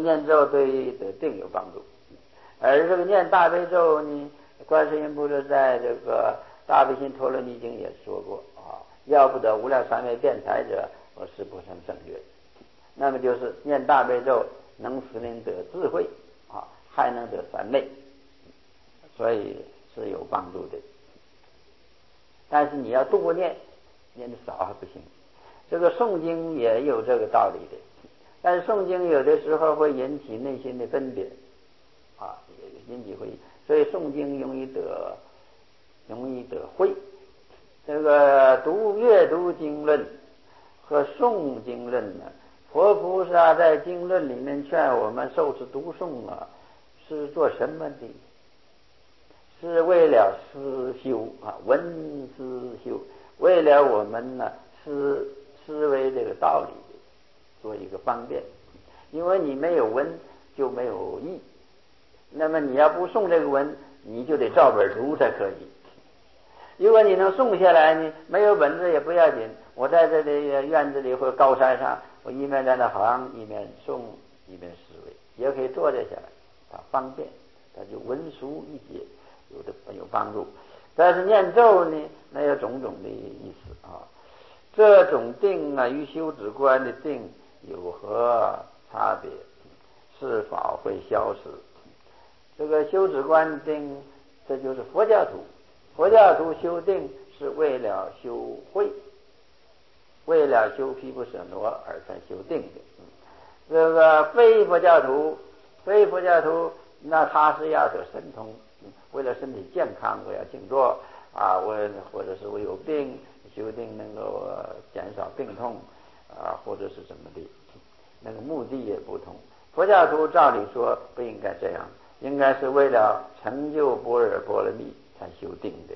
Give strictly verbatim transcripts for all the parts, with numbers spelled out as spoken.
念咒对得定有帮助。而这个念大悲咒呢，观世音菩萨在这个大悲心陀罗尼经也说过啊，要不得无量三昧辩才者，我誓不胜正觉。那么就是念大悲咒能使人得智慧啊，还能得三昧，所以是有帮助的。但是你要多念，念的少还不行。这个诵经也有这个道理的，但是诵经有的时候会引起内心的分别啊，引起会，所以诵经容易得容易得慧。这个读阅读经论和诵经论呢，佛菩萨在经论里面劝我们受持读诵啊，是做什么的？是为了思修啊，闻思修，为了我们呢思思维这个道理的，做一个方便。因为你没有闻就没有义，那么你要不诵这个文，你就得照本读才可以。如果你能诵下来呢，没有本子也不要紧，我在这里院子里或者高山上，我一面在那行，一面诵，一面思维，也可以坐着下来，它方便，它就文殊一解，有的有帮助。但是念咒呢，那有种种的意思啊。这种定啊，与修止观的定有何差别？是否会消失？这个修止观定，这就是佛教徒。佛教徒修定是为了修慧，为了修毗婆舍那而才修定的。这个非佛教徒，非佛教徒，那他是要得神通，为了身体健康，我要静坐啊，为或者是我有病，修定能够减少病痛啊，或者是什么的，那个目的也不同。佛教徒照理说不应该这样，应该是为了成就般若波罗蜜才修定的。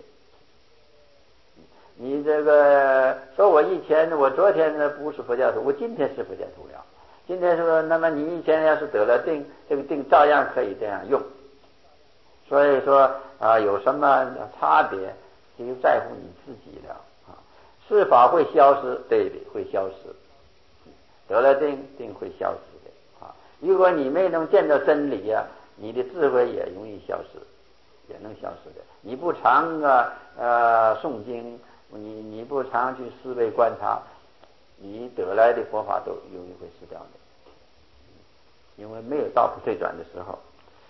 你这个说我以前我昨天呢不是佛教徒，我今天是佛教徒了。今天说，那么你以前要是得了定，这个定照样可以这样用。所以说啊，有什么差别，就在乎你自己了啊。是否会消失？对的，会消失。得了定，定会消失的啊。如果你没能见到真理啊，你的智慧也容易消失，也能消失的。你不常啊呃诵经，你你不常去思维观察，你得来的佛法都容易会失掉的，因为没有到不退转的时候。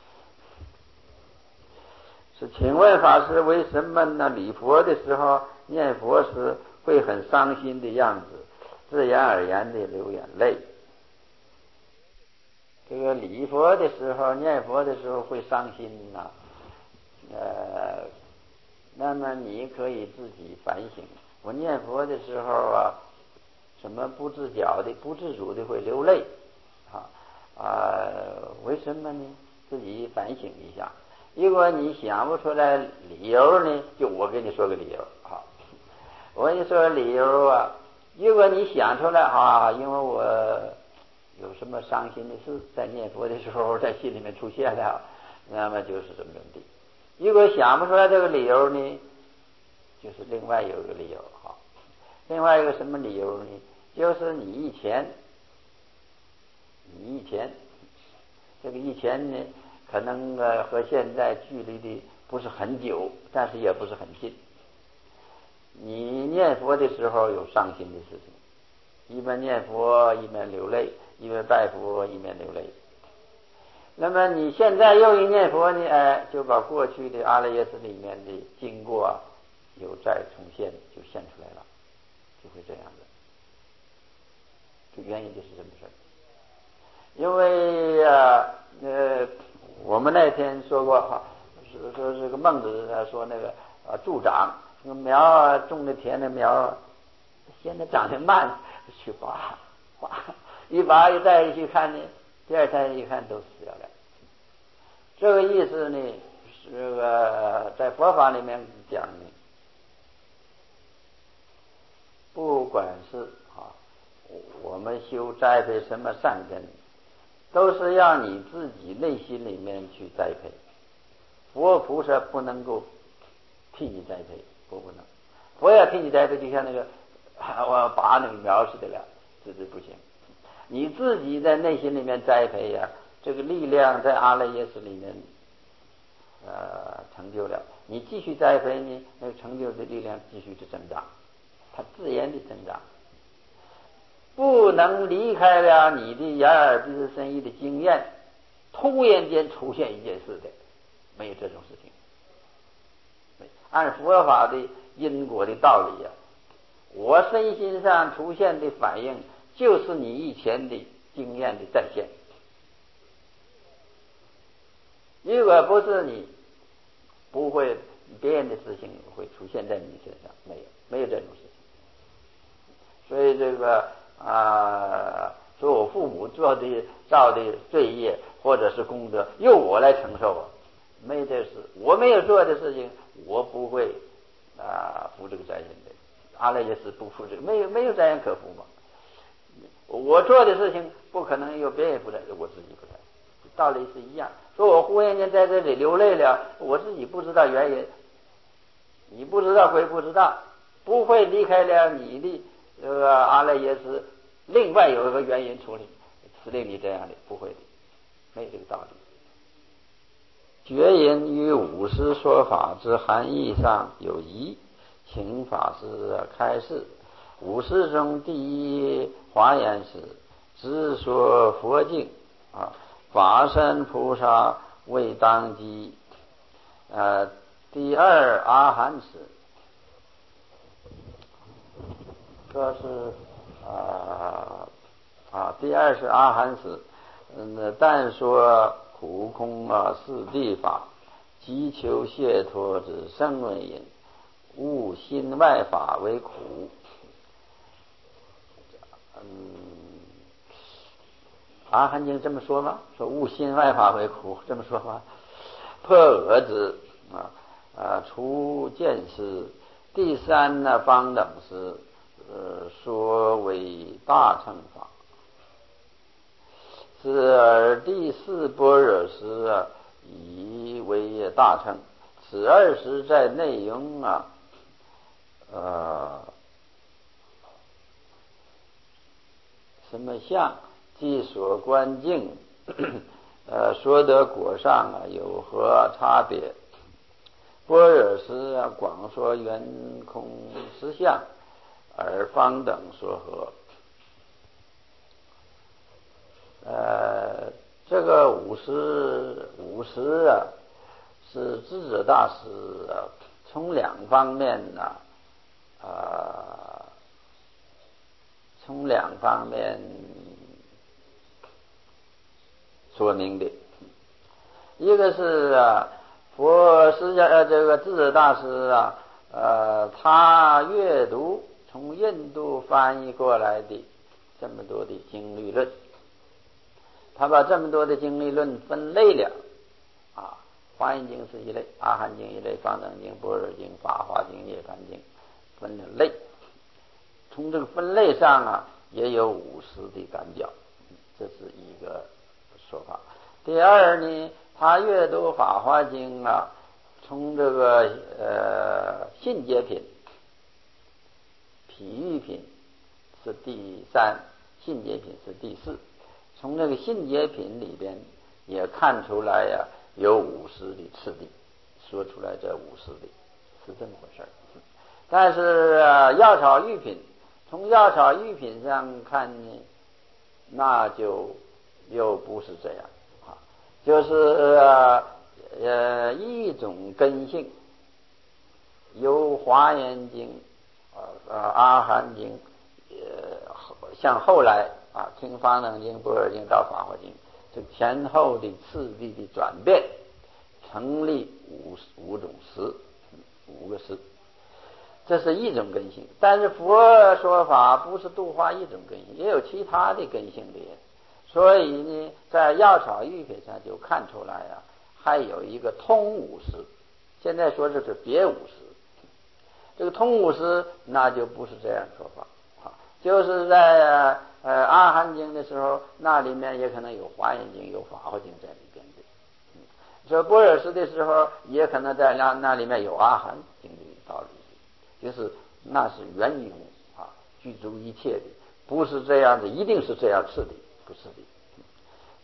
是，请问法师，为什么呢？礼佛的时候念佛时会很伤心的样子，自然而然的流眼泪？这个礼佛的时候念佛的时候会伤心呐、啊，呃，那么你可以自己反省。我念佛的时候啊，什么不自觉的、不自主的会流泪啊啊，为什么呢？自己反省一下。如果你想不出来理由呢，就我给你说个理由啊。我跟你说理由啊，如果你想出来啊，因为我有什么伤心的事在念佛的时候在心里面出现了，那么就是这么的。如果想不出来这个理由呢，就是另外有一个理由哈。另外一个什么理由呢？就是你以前，你以前这个以前呢，可能呃和现在距离的不是很久，但是也不是很近。你念佛的时候有伤心的事情，一边念佛一边流泪，一边拜佛一边流泪。那么你现在又一念佛呢，哎，就把过去的阿赖耶识里面的经过又再重现，就现出来了，就会这样的。这原因就是这么事儿。因为啊呃，我们那天说过哈，说说这个孟子说那个啊助长那个苗啊种的田的苗，现在长得慢，去拔拔一拔一再一去看呢，第二天一看都死掉了。这个意思呢，是这个在佛法里面讲呢，不管是啊我们修栽培什么善根，都是让你自己内心里面去栽培。佛菩萨不能够替你栽培，佛不能。佛要替你栽培，就像那个我拔那个苗似的了，这这不行。你自己在内心里面栽培呀、啊， 这个力量在阿赖耶识里面呃成就了，你继续栽培呢，那个成就的力量继续的增长，它自然的增长，不能离开了你的眼耳鼻舌身意的经验，突然间出现一件事的，没有这种事情。按佛法的因果的道理啊，我身心上出现的反应就是你以前的经验的再现。如果不是你，不会别人的事情会出现在你身上，没有没有这种事情。所以这个啊，说我父母做的造的罪业或者是功德由我来承受啊，没有这事，我没有做的事情我不会啊负这个责任的。阿赖耶识不负这个，没有没有责任可负嘛。我做的事情不可能由别人负责，我自己负责，道理是一样。说我忽然间在这里流泪了，我自己不知道原因，你不知道归不知道，不会离开了你的这个阿赖耶识，另外有一个原因处理，是令你这样的，不会的，没有这个道理。觉因于五师说法之含义上有疑，请法师开示。五师中第一华严时，只说佛经啊，法身菩萨为当机。呃，第二阿含时，这是啊啊，第二是阿含时，嗯，但说苦空啊四谛法，即求解脱之生为因，悟心外法为苦。嗯，阿含经这么说吗？说悟心外法为苦，这么说吗？破俄之啊啊，除见识。第三呢，方等是呃说为大乘法。是而第四般若时啊，以为大乘。此二时在内容啊，呃，什么相，即所观境，呃，说得果上啊有何差别？般若时啊，广说圆空实相，而方等说和。呃，这个五十五十啊，是智者大师啊，从两方面呢、啊，呃，从两方面说明的。一个是啊，佛师家呃这个智者大师啊，呃，他阅读从印度翻译过来的这么多的经律论。他把这么多的经律论分类了啊，华严经是一类，阿含经一类，方等经、般若经、法华经、涅槃经分了类。从这个分类上啊，也有五十的感表，这是一个说法。第二呢，他阅读法华经啊，从这个呃信解品、譬喻品是第三，信解品是第四。从这个信解品里边也看出来呀、啊，有五十的次第，说出来这五十的是这么回事儿。但是、啊、药草喻品，从药草喻品上看呢，那就又不是这样啊，就是呃呃一种根性，由华严经、呃阿含经，呃像后来。啊，听方等经、般若经到法华经，这前后的次第的转变，成立五五种识，五个识，这是一种根性。但是佛说法不是度化一种根性，也有其他的根性的人，所以呢，在药草喻品上就看出来啊，还有一个通五识。现在说这是别五识，这个通五识那就不是这样说法啊，就是在。呃，阿含经的时候，那里面也可能有华严经、有法华经在里边的。嗯，这般若识的时候，也可能在那那里面有阿含经的道理，就是那是源于啊，具足一切的，不是这样的，一定是这样次的，不是的。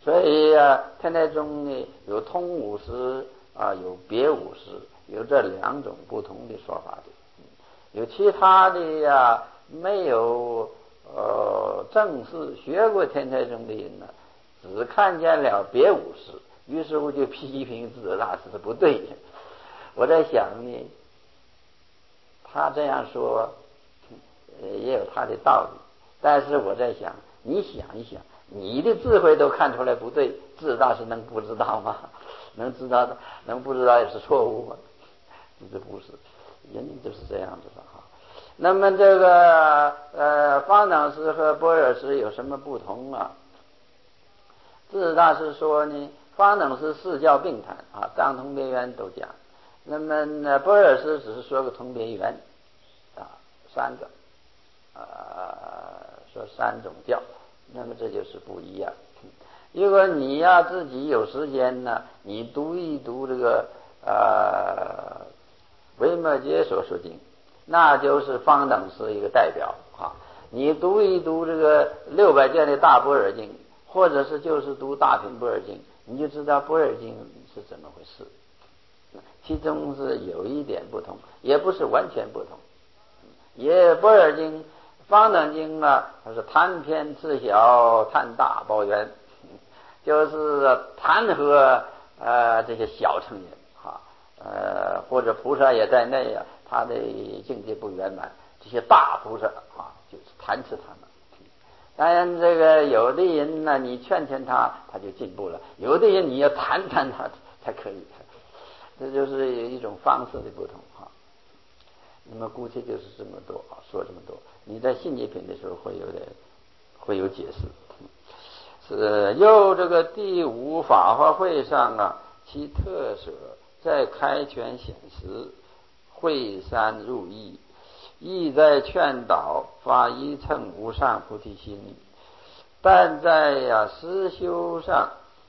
所以啊，天台宗呢有通五师啊，有别五师，有这两种不同的说法的。有其他的呀，没有呃正式学过天台宗的人呢，只看见了别五师，于是乎就批评智者大师是不对的。我在想呢，他这样说呃也有他的道理，但是我在想，你想一想，你的智慧都看出来不对，智者大师能不知道吗？能知道的，能不知道也是错误吗？这不是，人就是这样子的哈。那么这个呃方等师和般若师有什么不同啊？智者大师说呢，方等师四教并谈啊，藏通别圆都讲。那么呢，般若师只是说个通别圆啊，三个呃说三种教，那么这就是不一样。如果你要自己有时间呢，你读一读这个呃维摩诘所说经，那就是方等师一个代表啊。你读一读这个六百卷的大般若经，或者是就是读大品般若经，你就知道般若经是怎么回事。其中是有一点不同，也不是完全不同。也般若经、方等经啊，它是贪偏次小，贪大包圆，就是贪和呃这些小乘人哈，呃或者菩萨也在内啊，他的境界不圆满，这些大菩萨啊就是贪吃他们。当然，这个有的人呢，你劝劝他，他就进步了；有的人你要谈谈他才可以。这就是一种方式的不同哈。那么姑且就是这么多啊，说这么多。你在信解品的时候会有点会有解释。是又这个第五法华会上啊，其特舍在开权显实，会三入义，意在劝导发一乘无上菩提心，但在呀实修上。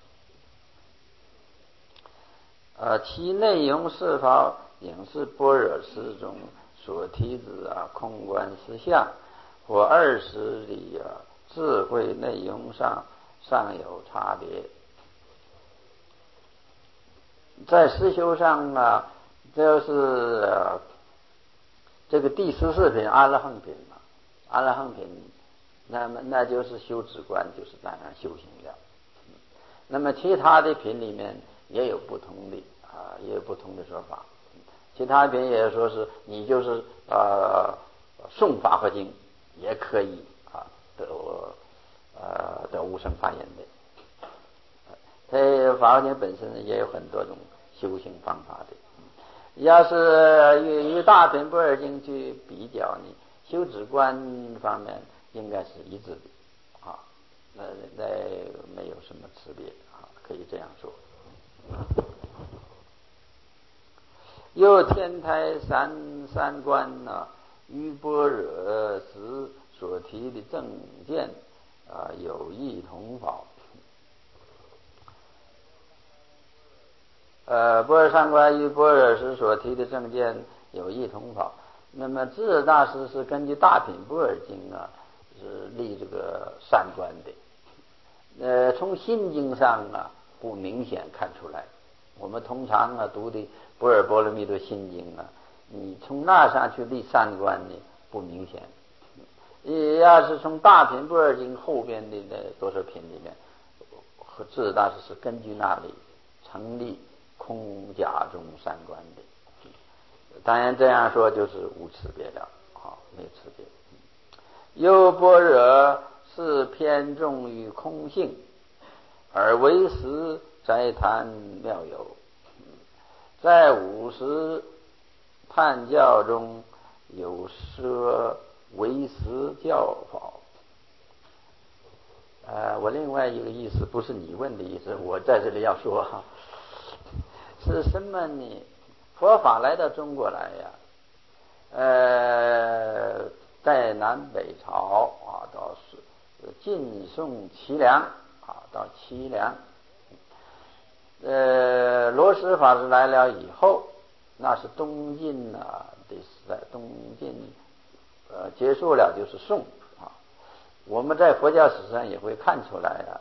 呃，其内容是否应是般若师中所提之啊空观实相，或二十里啊智慧内容上尚有差别。在实修上啊，就是、呃、这个第十四品阿罗汉品嘛，阿罗汉品，那么那就是修止观，就是当然修行了。那么其他的品里面也有不同的啊，也有不同的说法。其他品也说是你就是呃诵法华经也可以啊得呃得无生法眼的。这法华经本身也有很多种修行方法的。要是与与大品般若经去比较呢，修止观方面应该是一致的啊，那那没有什么区别啊，可以这样说。又天台三三观呢、啊，与般若时所提的正见啊有异同否？呃，般若三观与般若时所提的正见有异同否？那么智者大师是根据大品般若经啊，是立这个三观的。呃，从心经上啊不明显看出来。我们通常啊读的《般若波罗蜜多心经》啊，你从那上去立三观呢不明显。你要是从大品般若经后边的那多少品里面，和智者大师是根据那里成立空假中三观的。当然这样说就是无区别了，好，没有区别。又般若是偏重于空性，而为实斋谈妙有，在五十判教中有说为实教法。呃，我另外一个意思不是你问的意思，我在这里要说哈，是什么呢？佛法来到中国来呀，呃，在南北朝啊，到是晋宋齐梁啊，到齐梁，呃，罗什法师来了以后，那是东晋啊的时代，东晋呃结束了就是宋啊。我们在佛教史上也会看出来啊，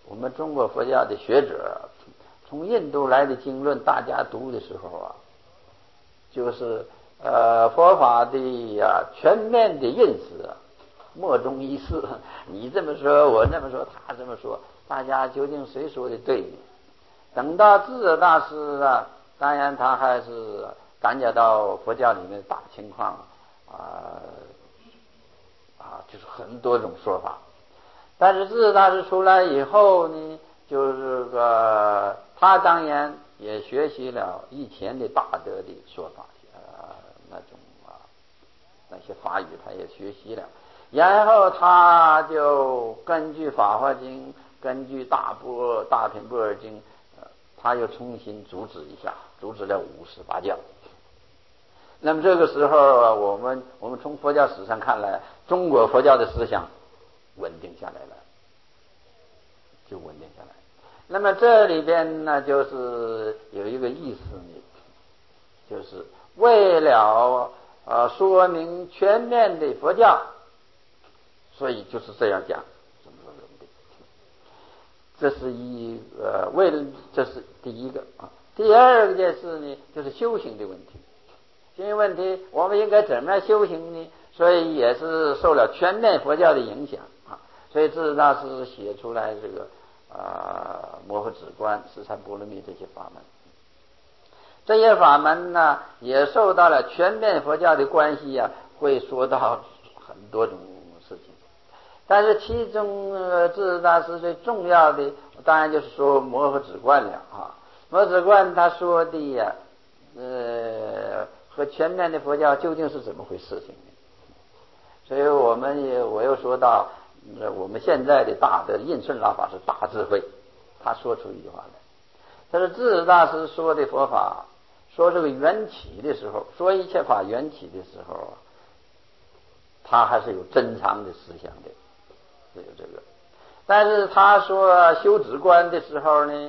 我们中国佛教的学者从印度来的经论，大家读的时候啊，就是呃佛法的呀、啊、全面的认识，莫衷一是。你这么说，我这么说，他这么说，大家究竟谁说的对呢？等到智者大师啊，当然他还是感觉到佛教里面的大情况啊啊，就是很多种说法。但是智者大师出来以后呢，就是个他当然也学习了以前的大德的说法，呃，那种啊那些法语他也学习了，然后他就根据《法华经》，根据大般大品般若经，呃，他又重新组织一下，组织了五十八教。那么这个时候啊，我们我们从佛教史上看来，中国佛教的思想稳定下来了，就稳定下来。那么这里边呢，就是有一个意思呢，就是为了呃说明全面的佛教，所以就是这样讲，怎么说的？这是一呃，为了这是第一个啊。第二个件事呢，就是修行的问题。修行问题，我们应该怎么样修行呢？所以也是受了全面佛教的影响啊。所以智者大师写出来这个啊摩诃止观、十禅波罗蜜这些法门。这些法门呢，也受到了全面佛教的关系啊，会说到很多种事情。但是其中呃智者大师最重要的，当然就是说摩诃止观了啊。摩诃止观他说的呀、啊，呃，和全面的佛教究竟是怎么回事情呢？所以我们也我又说到，呃，我们现在的大德印顺老法师大智慧，他说出一句话来，他说智者大师说的佛法，说这个缘起的时候，说一切法缘起的时候，他还是有珍藏的思想的，是有这个。但是他说修止观的时候呢，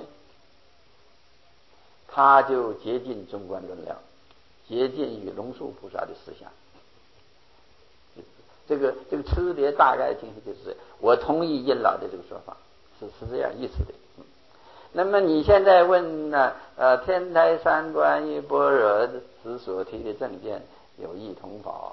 他就接近中观论了，接近于龙树菩萨的思想。这个这个区别大概情形就是，我同意印老的这个说法，是是这样意思的。嗯，那么你现在问呢？呃，天台三观与般若时所提的正见有异同否？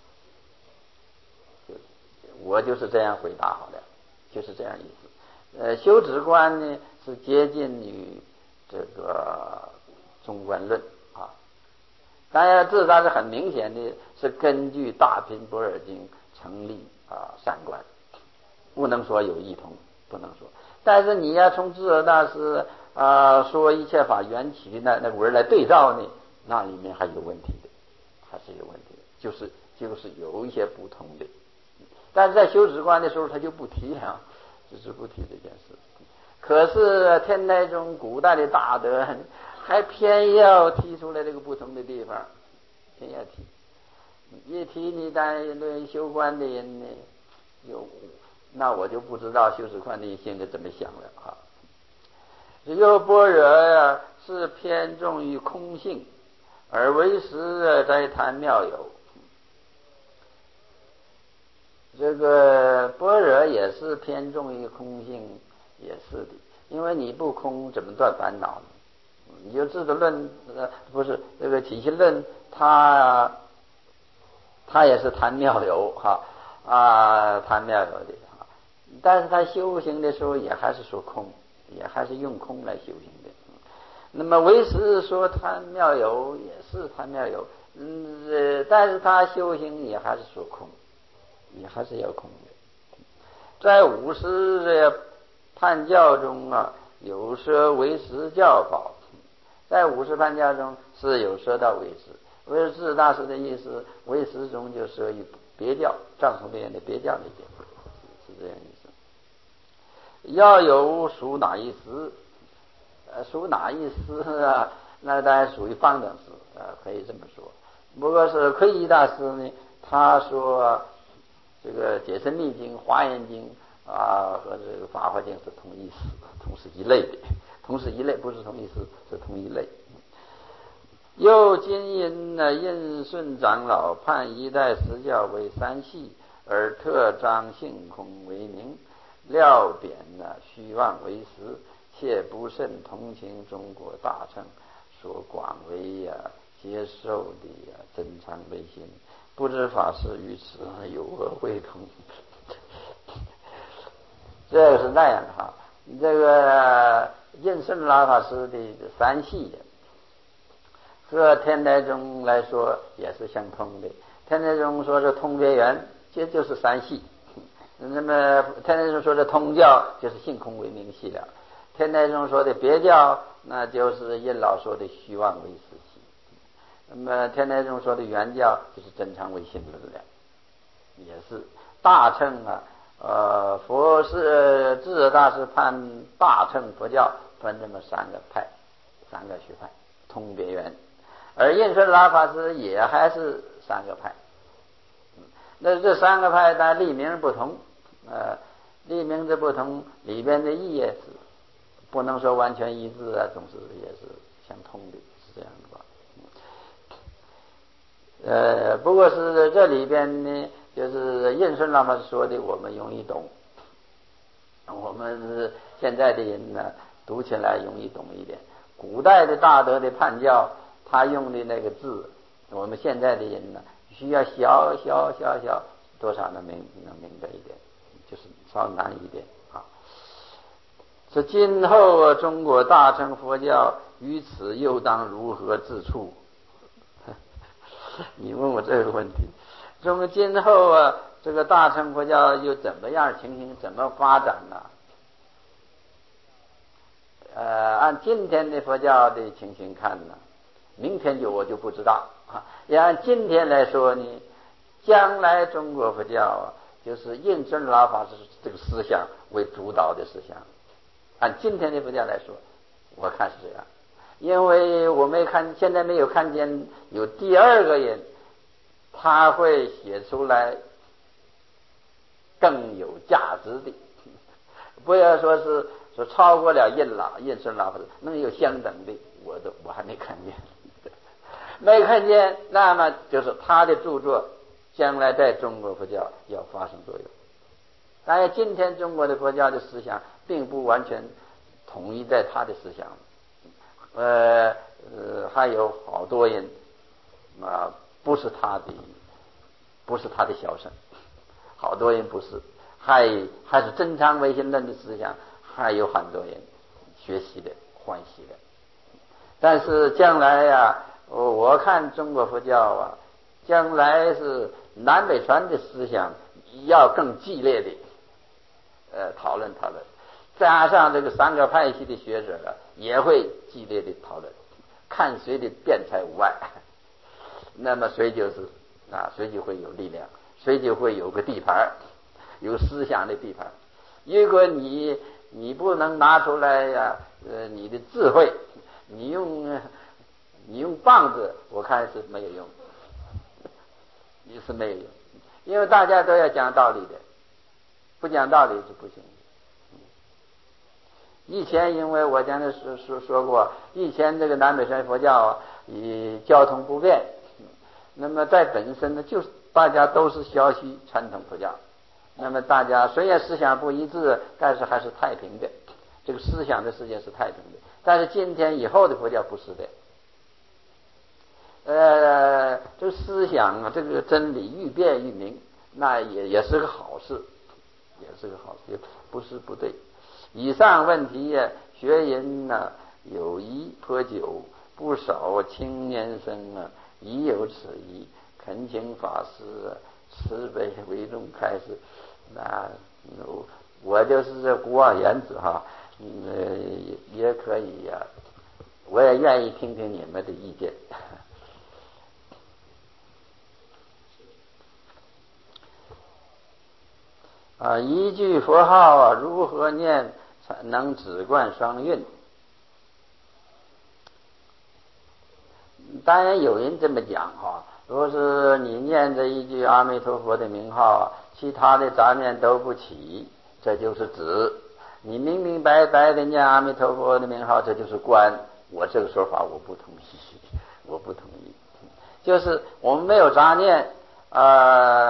就我就是这样回答好了，就是这样意思。呃，修止观呢是接近于这个中观论啊。当然，这倒是很明显的，是根据大品般若经成立啊三观，不能说有异同，不能说。但是你要从智者大师啊说一切法缘起的那那文来对照呢，那里面还有问题的，还是有问题的，就是就是有一些不同的。但是在修止观的时候，他就不提啊，只是不提这件事。可是天台中古代的大德还偏要提出来这个不同的地方，偏要提。一提你但论修观的人呢，有那我就不知道修止观的人现在怎么想了啊。只有般若呀是偏重于空性，而唯识在谈妙有。这个般若也是偏重于空性，也是的，因为你不空怎么断烦恼呢？你就智者论呃不是这个起心论，它它也是谈妙有哈啊谈妙有的哈，但是他修行的时候也还是说空，也还是用空来修行的。那么唯识说谈妙有也是谈妙有，嗯呃，但是他修行也还是说空，也还是要空的。在五识的判教中啊，有说唯识教法，在五识判教中是有说到唯识。唯识大师的意思，唯识中就涉于别教，藏传别人的别教里边，是这样意思。要有属哪一识，呃，属哪一识啊？那当然属于方等识，呃，可以这么说。不过是窥基大师呢，他说这个解深密经、华严经啊和这个法华经是同一识，同是一类的，同是一类，不是同一识，是同一类。又今因呢印顺长老判一代实教为三系，而特彰性空为名。 料贬呢虚妄为实，切不甚同情中国大乘所广为呀、啊、接受的呀、啊、真常唯心，不知法师于此有何会同？这个是那样哈，这个印顺老法师的三系和天台宗来说也是相通的。天台宗说是通别圆，这就是三系。那么天台宗说的通教就是性空为明系了，天台宗说的别教那就是印老说的虚妄为实系，那么天台宗说的圆教就是真常为心论了，也是大乘啊。呃，佛是智者大师判大乘佛教分这么三个派，三个学派，通别圆，而印顺老法师也还是三个派。那这三个派但立名不同，呃，立名的不同，里边的意义是不能说完全一致啊，总是也是相通的，是这样的吧？呃，不过是这里边呢，就是印顺老法师说的，我们容易懂。我们是现在的人呢，读起来容易懂一点。古代的大德的判教，他用的那个字，我们现在的人呢，需要小小小小多少能明能明白一点，就是稍难一点啊。这今后啊，中国大乘佛教于此又当如何自处？你问我这个问题，中今后啊，这个大乘佛教又怎么样情形，怎么发展呢？呃，按今天的佛教的情形看呢，明天就我就不知道啊。也按今天来说呢，将来中国佛教啊，就是印顺老法师这个思想为主导的思想。按今天的佛教来说，我看是这样。因为我没看，现在没有看见有第二个人，他会写出来更有价值的，不要说是说超过了印老印顺老法师，能有相等的，我都我还没看见，没看见，那么就是他的著作将来在中国佛教要发生作用。当然，今天中国的佛教的思想并不完全统一在他的思想。呃呃，还有好多人啊，不是他的，不是他的小乘，好多人不是，还还是真常唯心论的思想，还有很多人学习的、欢喜的。但是将来呀、啊，我看中国佛教啊，将来是南北传的思想要更激烈的呃讨论讨论。加上这个三个派系的学者呢，也会激烈的讨论，看谁的辩才无碍，那么谁就是啊，谁就会有力量，谁就会有个地盘，有思想的地盘。如果你你不能拿出来呀、啊，呃，你的智慧，你用你用棒子，我看是没有用，也是没有用，因为大家都要讲道理的，不讲道理是不行的。以前因为我讲的说说说过，以前这个南北传佛教啊，以交通不便，那么在本身呢，就是大家都是学习传统佛教，那么大家虽然思想不一致，但是还是太平的，这个思想的世界是太平的。但是今天以后的佛教不是的，呃，这个思想啊，这个真理愈辩愈明，那也也是个好事，也是个好事，不是不对。以上问题呀、啊，学人呢、啊、有疑颇久，不少青年生啊已有此疑，恳请法师、啊、慈悲为众开示。那我就是这孤妄言子哈，呃也可以呀、啊，我也愿意听听你们的意见。啊，一句佛号啊，如何念才能止观双运？当然有人这么讲哈，如果是你念着一句阿弥陀佛的名号，其他的杂念都不起，这就是止。你明明白白的念阿弥陀佛的名号，这就是观。我这个说法我不同意，我不同意。就是我们没有杂念，呃，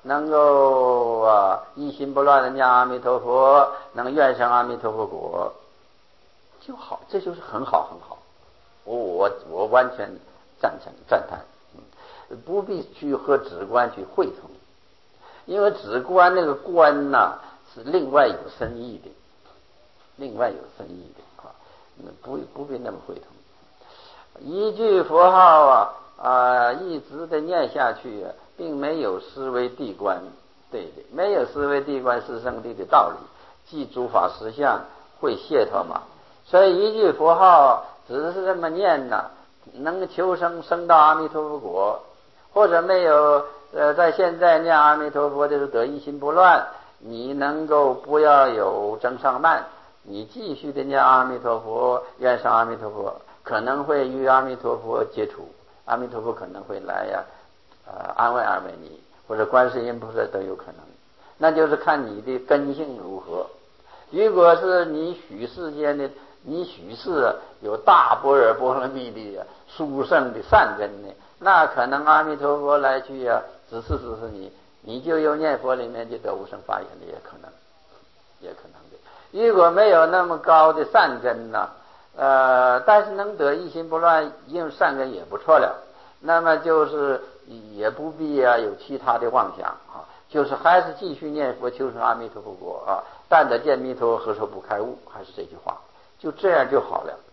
能够啊一心不乱的念阿弥陀佛，能愿生阿弥陀佛果就好，这就是很好很好。我我我完全赞成赞叹，嗯，不必去和止观去汇通，因为止观那个观呐是另外有深意的，另外有深意的啊，不不必那么汇通。一句佛号啊啊一直的念下去，并没有思维谛观，对的，没有思维谛观是圣谛的道理，即诸法实相会解脱嘛。所以一句佛号只是这么念呐，能求生生到阿弥陀佛果，或者没有呃在现在念阿弥陀佛的时候得一心不乱，你能够不要有增上慢，你继续的念阿弥陀佛，愿上阿弥陀佛，可能会与阿弥陀佛接触，阿弥陀佛可能会来呀，呃安慰安慰你，或者观世音菩萨都有可能，那就是看你的根性如何。如果是你许世间的，你许是有大般若波罗蜜的殊胜的善根呢，那可能阿弥陀佛来去啊，指示指示你，你就有念佛里面就得无生法眼的也可能，也可能的。如果没有那么高的善根呢，呃，但是能得一心不乱，因为善根也不错了，那么就是也不必啊有其他的妄想啊，就是还是继续念佛求生阿弥陀佛果啊，但得见弥陀何所不开悟，还是这句话。就这样就好了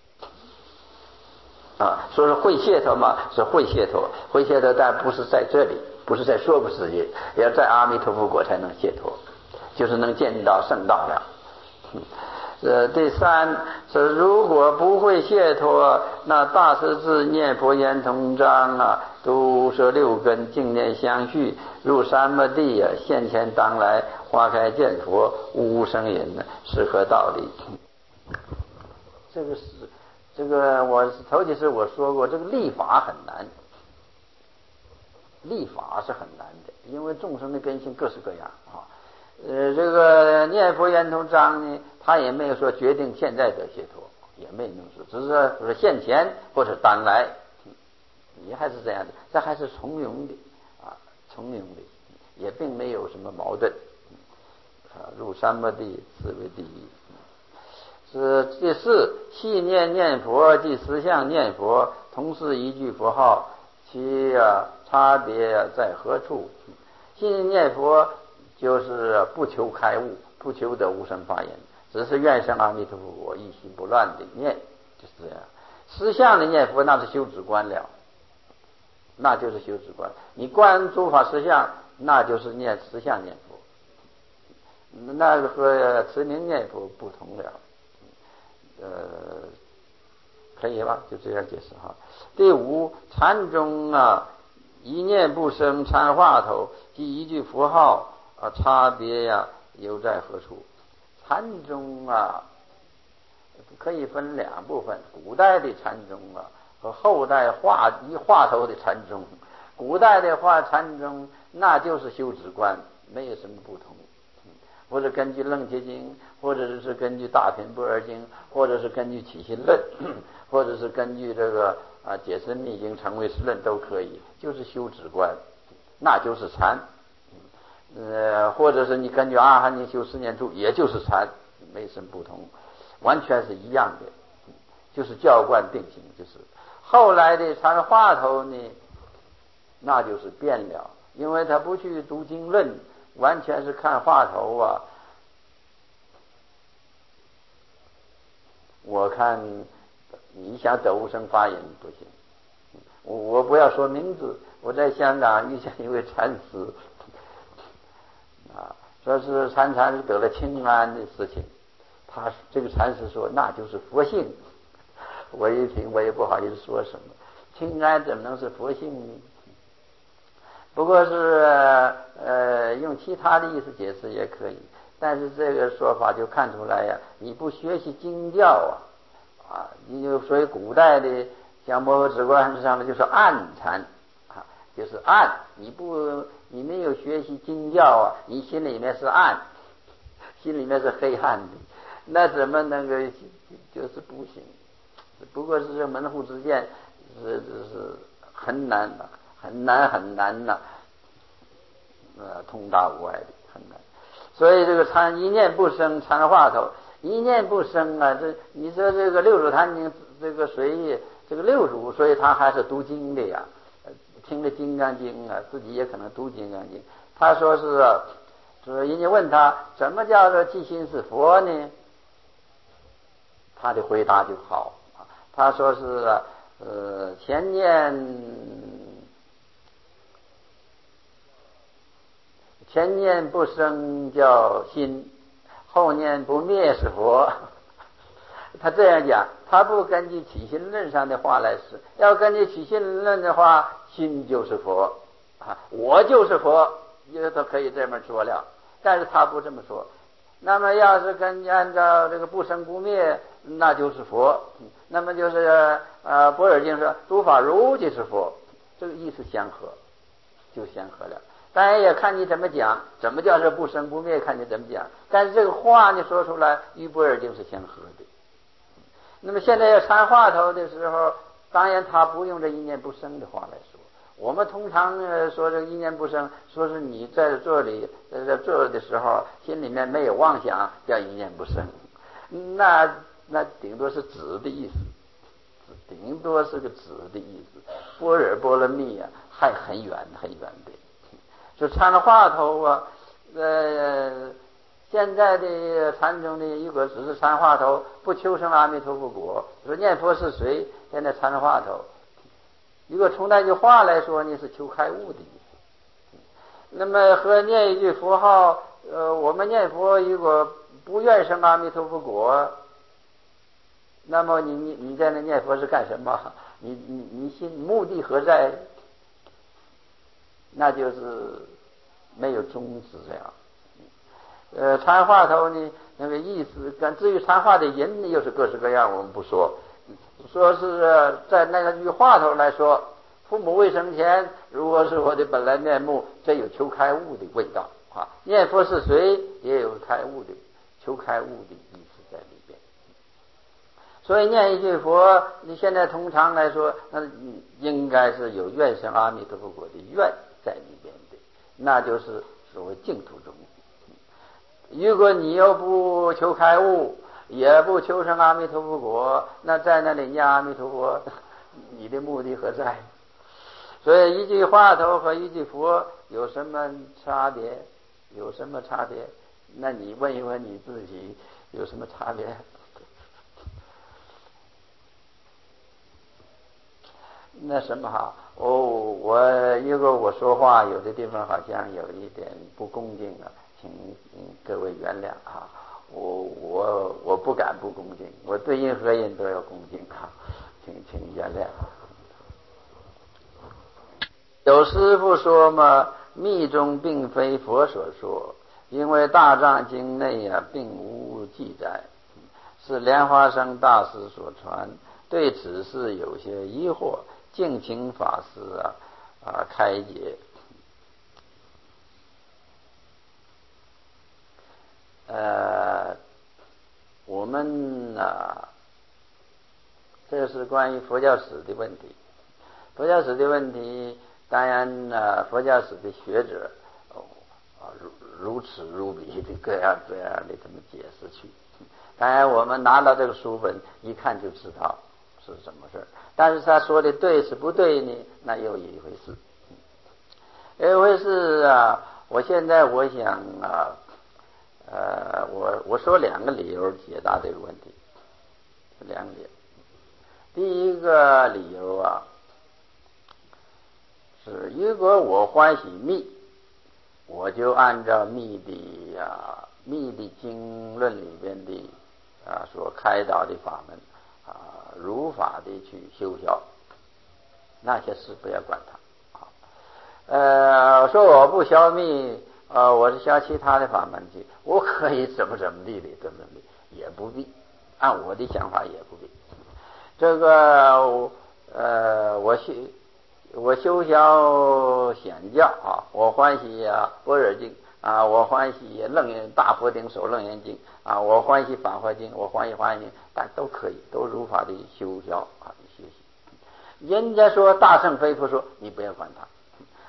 啊！说是会解脱吗？是会解脱，会解脱，但不是在这里，不是在娑婆世界，要在阿弥陀佛国才能解脱，就是能见到圣道了。呃，第三是如果不会解脱，那大势至念佛圆通章啊，都摄六根，净念相续，入三摩地啊，现前当来，花开见佛，无生隐呢，是何道理？这个是这个我头几次我说过，这个立法很难，立法是很难的，因为众生的根性各式各样啊。呃，这个念佛圆通章呢，他也没有说决定现在得解脱，也没有那么说，只是说现前或者当来，也还是这样的，这还是从容的啊，从容的，也并没有什么矛盾啊。入三摩地，此为第一。是第四，细念念佛即实相念佛，同是一句佛号，其啊差别在何处？细念佛就是不求开悟，不求得无生法眼，只是愿生阿弥陀佛果，一心不乱的念，就是这样。实相的念佛那是修止观了，那就是修止观。你观诸法实相，那就是念实相念佛，那个和持名念佛不同了。呃，可以吧？就这样解释哈。第五，禅中啊，一念不生禅话头，即一句佛号啊，差别呀、啊、又在何处？禅中啊，可以分两部分，古代的禅宗啊和后代话一话头的禅宗。古代的话禅宗那就是修止观，没有什么不同。或者根据楞伽经，或者是根据大品般若经，或者是根据起信论，或者是根据这个啊解释密经成唯识论都可以，就是修止观，那就是禅。呃，或者是你根据阿含经修十念处，也就是禅，没什么不同，完全是一样的，就是教观定性。就是后来的禅话头呢，那就是变了，因为他不去读经论，完全是看话头啊。我看你想得无生法眼不行，我我不要说名字，我在香港遇见一位禅师啊，说是禅禅得了清安的事情，他这个禅师说那就是佛性。我一听我也不好意思说什么，清安怎么能是佛性呢？不过是呃用其他的意思解释也可以，但是这个说法就看出来呀，你不学习经教啊，啊，你就所以古代的像摩诃止观上的就是暗禅啊，就是暗，你不你没有学习经教啊，你心里面是暗，心里面是黑暗的，那怎么能够就是不行？不过是这门户之见，是是很难的。很难很难呐、啊， 呃通达无碍的，很难。所以这个参一念不生参话头，一念不生啊，这你说这个六祖坛经这个随意这个六祖，所以他还是读经的呀，听了《金刚经》啊，自己也可能读《金刚经》。他说是，就是人家问他什么叫做即心是佛呢？他的回答就好，他说是呃前念前念不生叫心，后念不灭是佛。他这样讲，他不根据起心论上的话来说，要根据起心论的话，心就是佛啊，我就是佛，也都可以这么说了。但是他不这么说。那么要是根据按照这个不生不灭，那就是佛。那么就是呃，般若经说诸法如即是佛，这个意思相合，就相合了。当然也看你怎么讲，怎么叫这不生不灭，看你怎么讲。但是这个话你说出来，与般若经是相合的。那么现在要参话头的时候，当然他不用这一念不生的话来说。我们通常呢说这个一念不生，说是你在这里在这的时候，心里面没有妄想，叫一念不生。那那顶多是指的意思，顶多是个指的意思。般若波罗蜜啊，还很远很远的。就参了话头啊，呃，现在的禅宗的一个只是参话头，不求生阿弥陀佛果，说念佛是谁，现在参了话头。如果从那句话来说，你是求开悟的意思。那么和念一句佛号，呃，我们念佛如果不愿生阿弥陀佛果，那么你你你在那念佛是干什么？你你你心目的何在？那就是没有宗旨这样。呃，参话头呢，那个意思，但至于参话的人呢，又是各式各样，我们不说。说是在那个句话头来说，父母未生前，如果是我的本来面目，这有求开悟的味道啊。念佛是谁，也有开悟的求开悟的意思在里边。所以念一句佛，你现在通常来说，那应该是有愿生阿弥陀佛果的愿在里边的，那就是所谓净土宗。如果你又不求开悟，也不求生阿弥陀佛果，那在那里念阿弥陀佛，你的目的何在？所以一句话头和一句佛有什么差别？有什么差别？那你问一问你自己，有什么差别？那什么哈，我我如果我说话有的地方好像有一点不恭敬啊，请各位原谅啊。我我我不敢不恭敬，我对任何人都要恭敬啊，请请原谅。有师父说嘛，密宗并非佛所说，因为大藏经内啊并无记载，是莲花生大师所传。对此事有些疑惑，敬请法师啊啊开解。呃，我们啊，这是关于佛教史的问题。佛教史的问题，当然呢，佛教史的学者哦啊如如此如彼的各样各样的这么解释去。当然，我们拿到这个书本一看就知道是怎么事儿。但是他说的对是不对呢？那又一回事。一回事啊，我现在我想啊。呃，我我说两个理由解答这个问题，两点。第一个理由啊，是如果我欢喜密，我就按照密的啊密的经论里边的啊所开导的法门啊，如法的去修消，那些事不要管它啊。呃，说我不消密。呃，我是学其他的法门去，我可以怎么怎么地的，怎么怎么地，也不必，按我的想法也不必。这个呃，我修我修消显教啊，我欢喜啊般若经啊，我欢喜楞严大佛顶首楞严经啊，我欢喜法华经，我欢喜华严经，但都可以，都如法的修消啊学习。人家说大乘非佛说，你不要管他。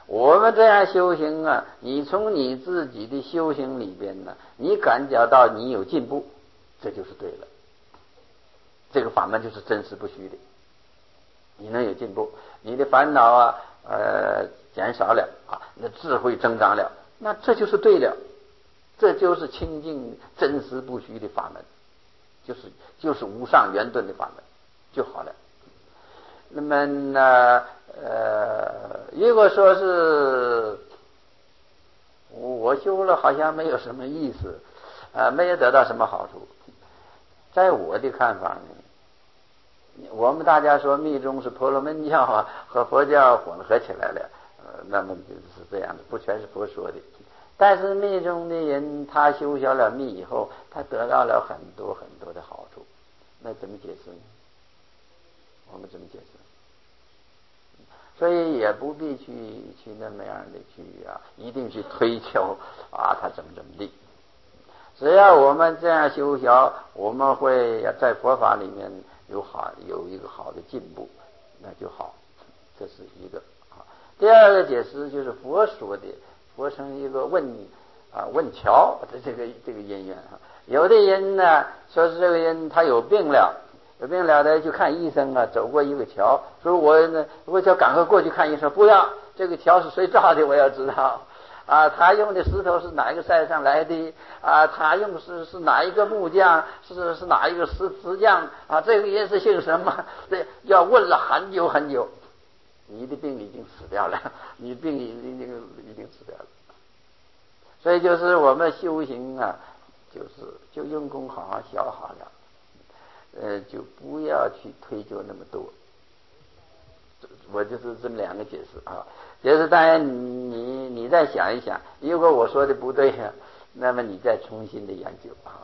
我们这样修行啊，你从你自己的修行里边呢，你感觉到你有进步，这就是对了。这个法门就是真实不虚的，你能有进步，你的烦恼啊呃减少了啊，你的智慧增长了，那这就是对了，这就是清净真实不虚的法门，就是就是无上圆顿的法门就好了。那么呢呃如果说是我修了好像没有什么意思啊、呃，没有得到什么好处，在我的看法呢，我们大家说密宗是婆罗门教啊和佛教混合起来了，呃，那么就是这样的，不全是佛说的。但是密宗的人他修小了密以后，他得到了很多很多的好处，那怎么解释呢？我们怎么解释？所以也不必去去那么样的去啊，一定去推敲啊，他怎么怎么地。只要我们这样修学，我们会在佛法里面有好有一个好的进步，那就好。这是一个啊。第二个解释就是佛说的，佛成一个问啊问桥的这个这个因缘啊。有的人呢说是这个人他有病了。有病了的去看医生啊，走过一个桥，说我呢，我就赶快过去看医生。不要，这个桥是谁造的？我要知道啊，他用的石头是哪一个山上来的啊？他用是是哪一个木匠？是是哪一个石石匠啊？这个人是姓什么？这要问了很久很久。你的病已经死掉了，你病已经已经死掉了。所以就是我们修行啊，就是就用功好好学好了。呃，就不要去推究那么多，我就是这么两个解释啊。解释当然你你再想一想，如果我说的不对啊，那么你再重新的研究啊。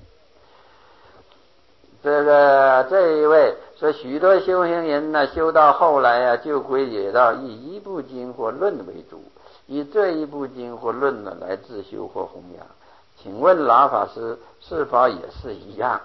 这个这一位说，许多修行人呢，修到后来啊，就归结到以一部经或论为主，以这一部经或论呢来自修或弘扬。请问老法师是否也是一样？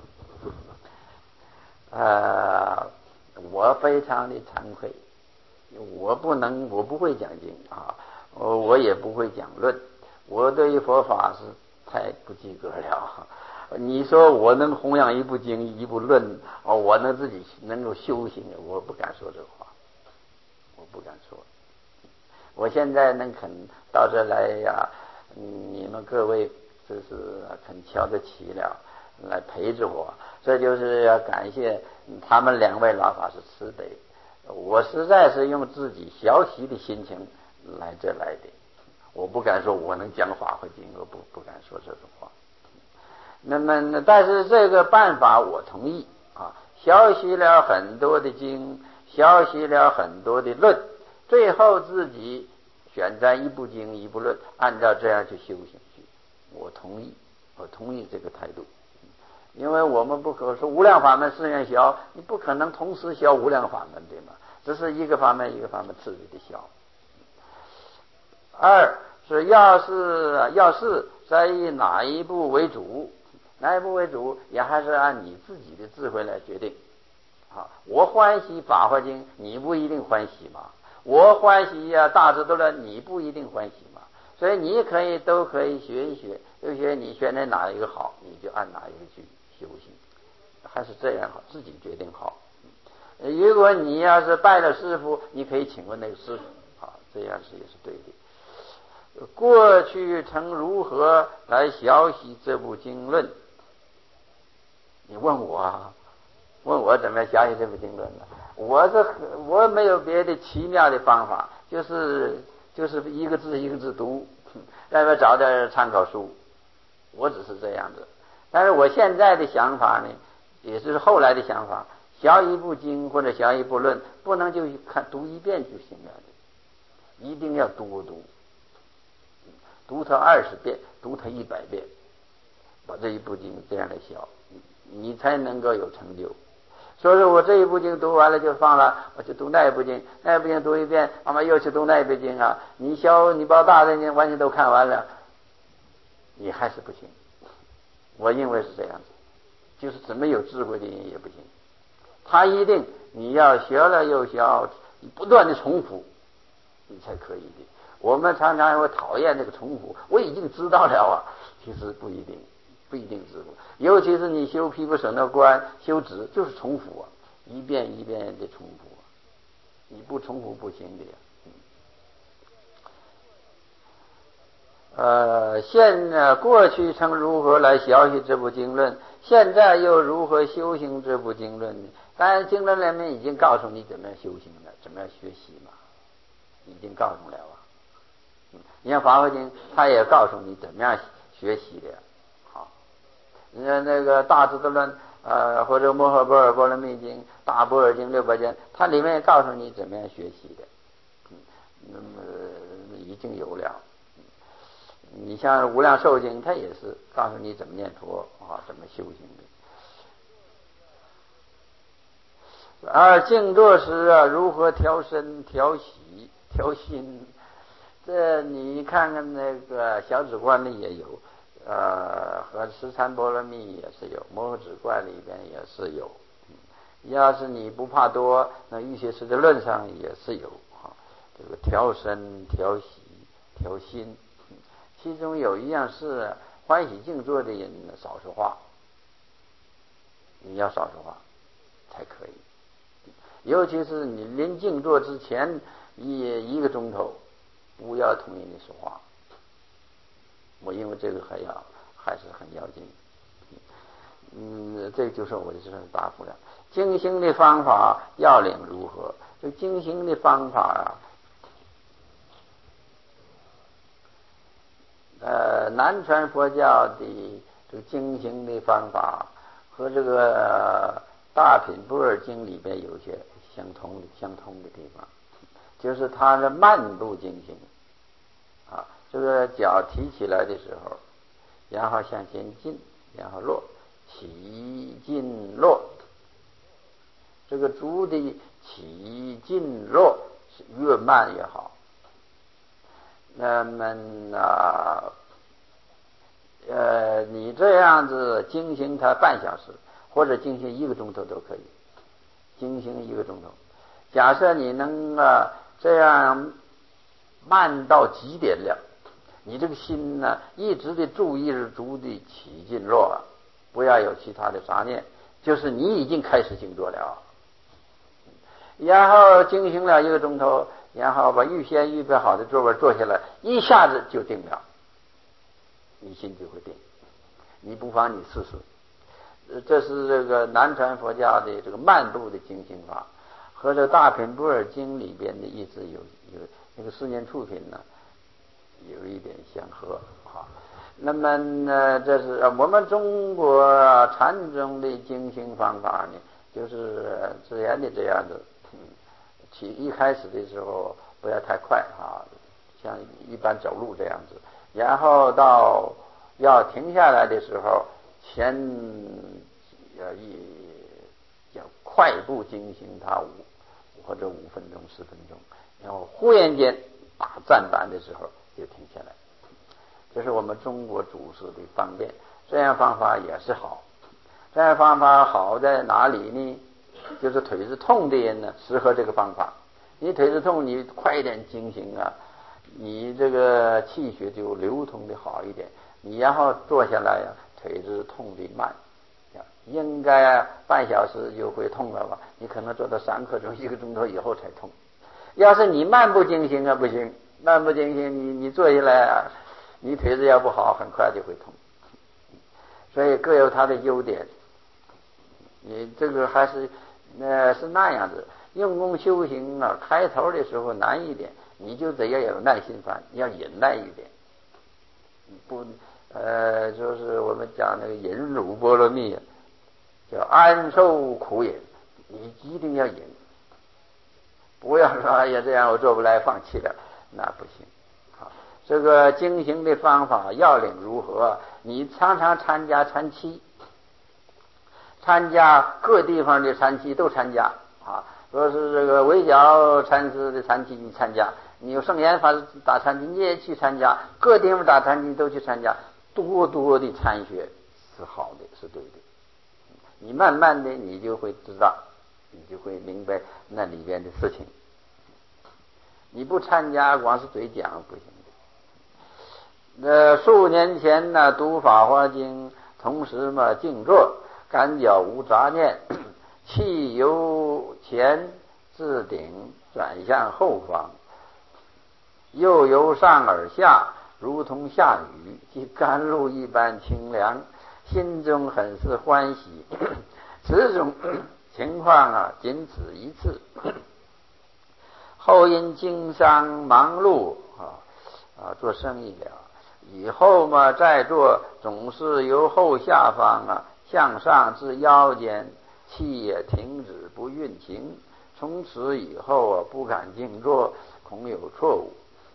呃，我非常的惭愧，我不能，我不会讲经啊，我也不会讲论，我对于佛法是太不及格了。你说我能弘扬一部经一部论，我能自己能够修行，我不敢说这话，我不敢说。我现在能肯到这来呀、啊，你们各位这是肯瞧得起了。来陪着我，这就是要感谢他们两位老法师慈悲。我实在是用自己学习的心情来这来的，我不敢说我能讲法会经，我不不敢说这种话。那么，但是这个办法我同意啊，学习了很多的经，学习了很多的论，最后自己选择一部经一部论，按照这样去修行去，我同意，我同意这个态度。因为我们不可说无量法门誓愿学，你不可能同时学无量法门，对吗？只是一个法门一个法门次第的学。二是要是要是在以哪一部为主，哪一部为主，也还是按你自己的智慧来决定。啊，我欢喜法华经，你不一定欢喜嘛；我欢喜呀、啊、大智度论，你不一定欢喜嘛。所以你可以都可以学一学，有些你选择哪一个好，你就按哪一个去修行，还是这样好，自己决定好。如果你要是拜了师傅，你可以请问那个师傅，啊，这样是也是对的。过去曾如何来学习这部经论？你问我，问我怎么学习这部经论呢？我这我没有别的奇妙的方法，就是就是一个字一个字读，再外找点参考书，我只是这样子。但是我现在的想法呢，也就是后来的想法，学一部经或者学一部论，不能就看读一遍就行了的，一定要多读，读它二十遍，读它一百遍，把这一部经这样的学，你才能够有成就。所以说我这一部经读完了就放了，我就读那一部经，那一部经读一遍，妈妈又去读那一部经啊！你小你把大的经完全都看完了，你还是不行。我认为是这样子，就是怎么有智慧的人也不行。他一定你要学了又学，你不断的重复， 你才可以的。我们常常会讨厌这个重复，我已经知道了啊，其实不一定，不一定知道。尤其是你修毗婆舍那观、修止，就是重复啊，一遍一遍的重复啊，你不重复不行的呀。呃，现呃过去曾如何来学习这部经论，现在又如何修行这部经论呢？当然，经论里面已经告诉你怎么样修行了，怎么样学习嘛，已经告诉了啊。你像《法华经》，它也告诉你怎么样学习的。好，你看那个《大智度论》呃，或者《摩诃般若波罗蜜经》《大般若经》六百经，它里面也告诉你怎么样学习的。嗯，那么已经有了。你像《无量寿经》，它也是告诉你怎么念佛啊，怎么修行的。而静坐时啊，如何调身、调息、调心？这你看看那个小止观里也有，呃，和十禅波罗蜜也是有，摩诃止观里边也是有。要是你不怕多，那预学师的论上也是有啊。这个调身、调息、调心，其中有一样是欢喜静坐的人少说话，你要少说话才可以。尤其是你临静坐之前一一个钟头，不要同意你说话。我因为这个还要还是很要紧。嗯，这就是我的这种答复了。静心的方法要领如何？这静心的方法啊，呃，南传佛教的这个静心的方法和这个大品般若经里边有些相通的相通的地方，就是它的慢步静心啊，这个脚提起来的时候，然后向前进，然后落，起进落，这个足的起进落是越慢越好。那么啊，呃，你这样子进行它半小时，或者进行一个钟头都可以，进行一个钟头。假设你能啊这样慢到极点了，你这个心呢一直的注意是足的起进落，不要有其他的杂念，就是你已经开始静坐了。然后进行了一个钟头，然后把预先预备好的座位坐下来，一下子就定了，你心就会定。你不妨你试试。这是这个南传佛教的这个慢步的静心法，和这大品般若经里边的意思有有那个四念处品呢，有一点相合啊。那么呢，这是我们中国禅宗的静心方法呢，就是自然的这样子。起一开始的时候不要太快啊，像一般走路这样子，然后到要停下来的时候，前要一叫快步进行它五或者五分钟十分钟，然后忽然间打站板的时候就停下来。这是我们中国祖师的方便，这样方法也是好。这样方法好在哪里呢？就是腿子痛的人呢，适合这个方法。你腿子痛，你快一点进行啊，你这个气血就流通的好一点。你然后坐下来呀、啊，腿子痛的慢，应该半小时就会痛了吧？你可能坐到三刻钟、一个钟头以后才痛。要是你慢步进行啊，不行，慢步进行，你你坐下来啊，你腿子要不好，很快就会痛。所以各有它的优点。你这个还是呃是那样子，用功修行啊，开头的时候难一点，你就得要有耐心法，要忍耐一点。不呃，就是我们讲那个忍辱波罗蜜，叫安受苦忍，你一定要忍，不要说哎呀这样我做不来放弃了，那不行。好，这个经行的方法要领如何？你常常参加禅期。参加各地方的禅期都参加啊，若是这个围剿禅师的禅期你参加，你有圣严法师打禅期你也去参加，各地方打禅期都去参加，多多的参学是好的，是对的。你慢慢的你就会知道，你就会明白那里边的事情。 你不参加，光是嘴讲不行的。呃，数年前呢，读《法华经》，同时嘛静坐，感觉无杂念，气由前至顶转向后方，又由上而下，如同下雨，即甘露一般清凉，心中很是欢喜。此种情况啊，仅此一次。后因经商忙碌啊啊做生意了，以后嘛再做，总是由后下方啊向上至腰间，气也停止不运行。从此以后啊，不敢静坐，恐有错误。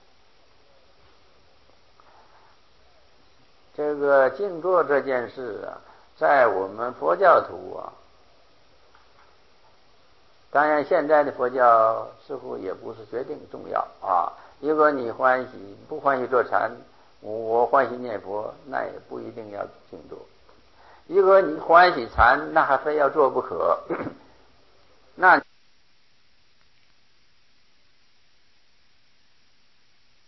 这个静坐这件事啊，在我们佛教徒啊，当然现在的佛教似乎也不是决定重要啊。如果你欢喜不欢喜坐禅，我欢喜念佛，那也不一定要静坐。如果你欢喜禅，那还非要做不可，那